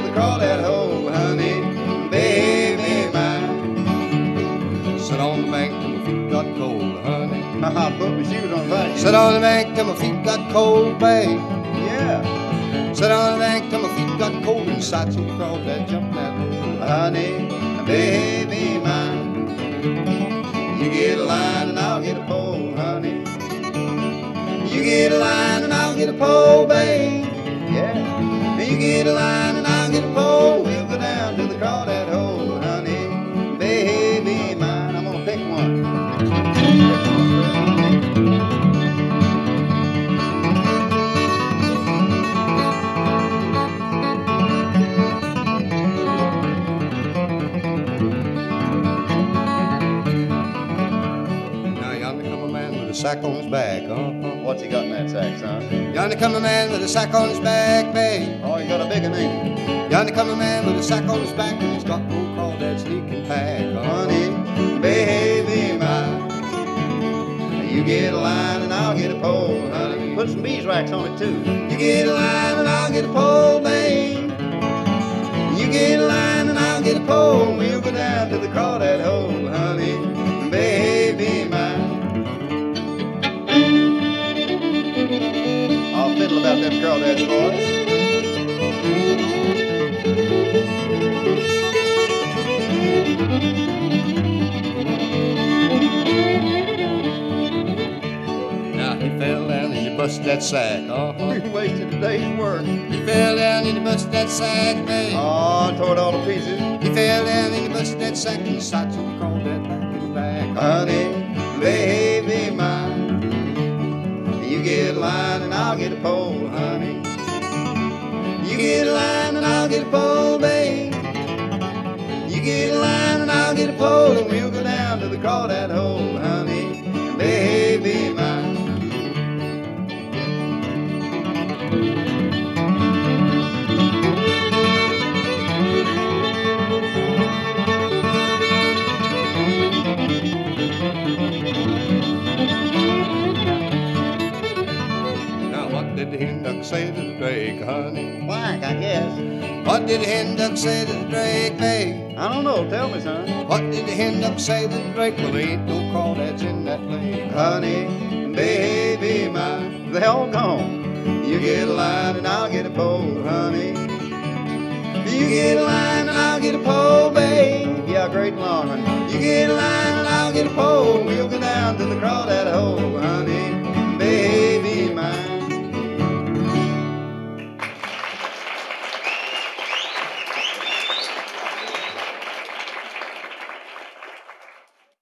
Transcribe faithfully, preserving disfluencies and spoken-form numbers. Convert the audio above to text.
the crawdad hole, honey, baby mine. Sit on the bank till my feet got cold, honey. I put my shoes on fire. Sit on the bank till my feet got cold, babe. Yeah. Sit on the bank till my feet got cold inside, so crawdad jump that hole, honey, baby mine. You get a line and I'll get a pole, honey. You get a line and I'll get a pole, babe. Yeah. You get a line and I'll get a pole. We'll go down to the crawdad hole, honey, baby mine. I'm gonna pick one. Now yonder come a man with a sack on his back, uh-huh. What's he got in that sack, son? Yonder come a man with a sack on his back, babe. Oh, he got a big one, ain't he? Yonder come a man with a sack on his back, and he's got no crawdad sneaking pack, uh-huh. Honey, baby mine. You get a line and I'll get a pole, honey. Put some beeswax on it, too. You get a line and I'll get a pole, babe. You get a line and I'll get a pole. We'll go down to the crawdad hole, honey, baby mine. I'll fiddle about them crawdads, boys. Now he fell down and he busted that sack, uh-huh. We wasted a day's work. He fell down and he busted that sack, babe. Oh, tore it all to pieces. He fell down and he busted that sack and shot to the crawdad back in the back, Honey, baby mine. You get a line and I'll get a pole, honey. You get a line and I'll get a pole, babe. You get a line and I'll get a pole, and we'll go down to the crawdad hole, honey, baby mine. Now what did the hen duck say to the drake, honey? Whack, I guess. What did the hen duck say to the drake, babe? I don't know. Tell me, son. What did the hen duck say to the drake? Well, there ain't no crawdads in that lake, honey, baby mine. They all gone. You get a line and I'll get a pole, honey. You get a line and I'll get a pole, babe. Yeah, great and long one. You get a line and I'll get a pole. We'll go down to the crawdad hole, honey,